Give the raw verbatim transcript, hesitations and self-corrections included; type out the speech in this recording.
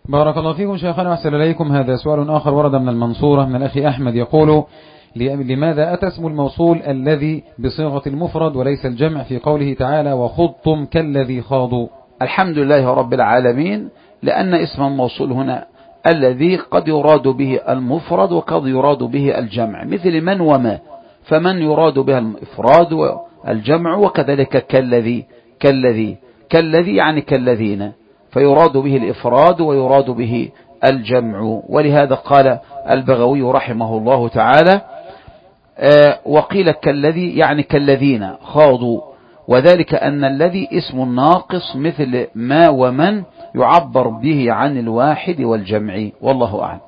بارك الله فيكم شيخنا وأحسن إليكم. هذا سؤال آخر ورد من المنصورة من الأخ أحمد يقول: لماذا أتى اسم الموصول الذي بصيغة المفرد وليس الجمع في قوله تعالى وخضتم كالذي خاضوا؟ الحمد لله رب العالمين، لأن اسم الموصول هنا الذي قد يراد به المفرد وقد يراد به الجمع، مثل من وما، فمن يراد بها الإفراد والجمع، وكذلك كالذي كالذي كالذي يعني كالذين، فيراد به الإفراد ويراد به الجمع. ولهذا قال البغوي رحمه الله تعالى: آه وقيل كالذي يعني كالذين خاضوا، وذلك أن الذي اسم ناقص مثل ما ومن يعبر به عن الواحد والجمع، والله أعلم.